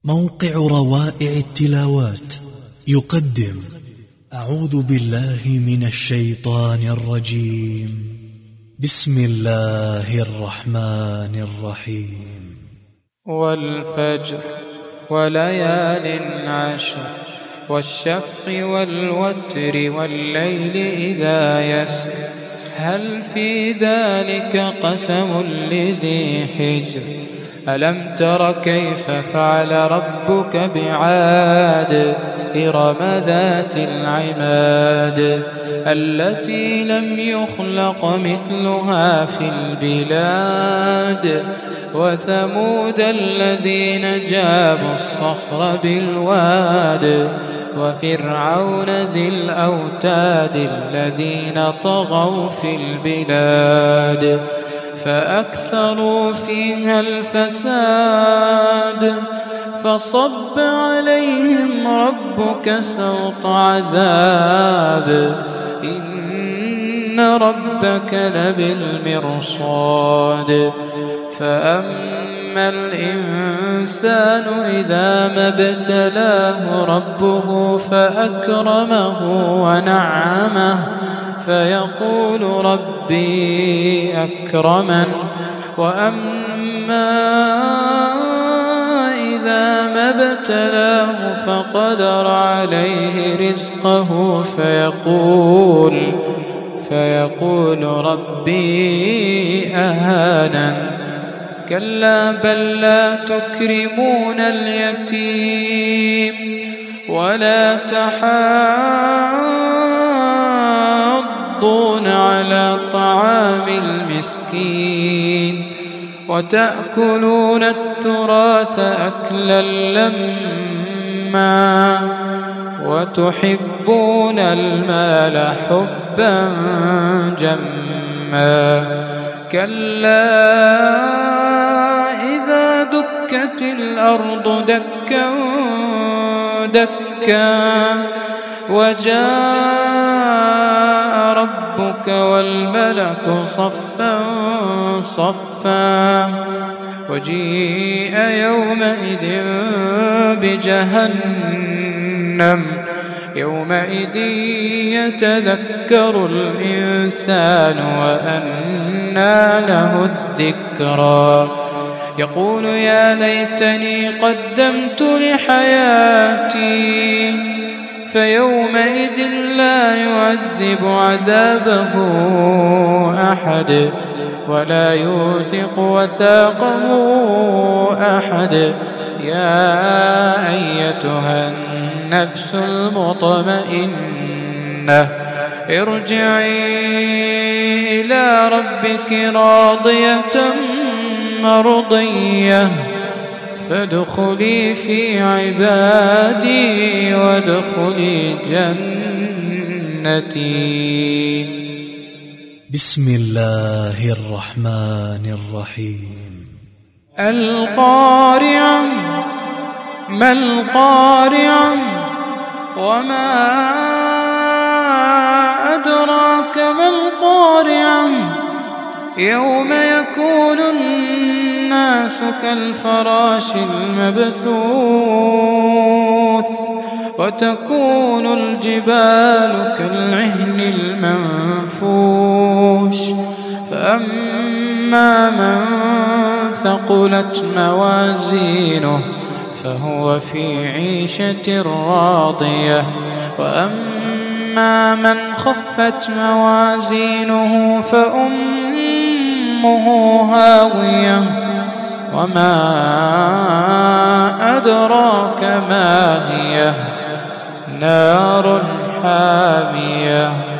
موقع روائع التلاوات يقدم أعوذ بالله من الشيطان الرجيم. بسم الله الرحمن الرحيم. والفجر وليال عشر والشفع والوتر والليل إذا يسر هل في ذلك قسم لذي حجر ألم تر كيف فعل ربك بعاد إرم ذات العماد التي لم يخلق مثلها في البلاد وثمود الذين جابوا الصخر بالواد وفرعون ذي الأوتاد الذين طغوا في البلاد فأكثروا فيها الفساد فصب عليهم ربك سوط عذاب إن ربك لبالمرصاد فأما الإنسان إذا ما ابتلاه ربه فأكرمه ونعمه فيقول ربي أكرمن وأما إذا ما ابتلاه فقدر عليه رزقه فيقول ربي أهانن كلا بل لا تكرمون اليتيم ولا تحاضون على طعام المسكين وتأكلون التراث أكلا لما وتحبون المال حبا جما كلا إذا دكت الأرض دكا دكا وجاء ربك والملك صفا صفا وجيء يومئذ بجهنم يومئذ يتذكر الإنسان وأنى له الذكرى يقول يا ليتني قدمت لحياتي فيومئذ لا يعذب عذابه أحد ولا يوثق وثاقه أحد يا أيتها النفس المطمئنة ارجعي إلى ربك راضية مرضية فادخلي في عبادي وادخلي جنتي. بسم الله الرحمن الرحيم. القارعة ما القارعة وما أدراك ما القارعة يوم يكون الناس كالفراش المبثوث وتكون الجبال كالعهن المنفوش فأما من ثقلت موازينه فهو في عيشة راضية وأما من خفت موازينه فأمه هاوية وما أدراك ما هي نار حامية.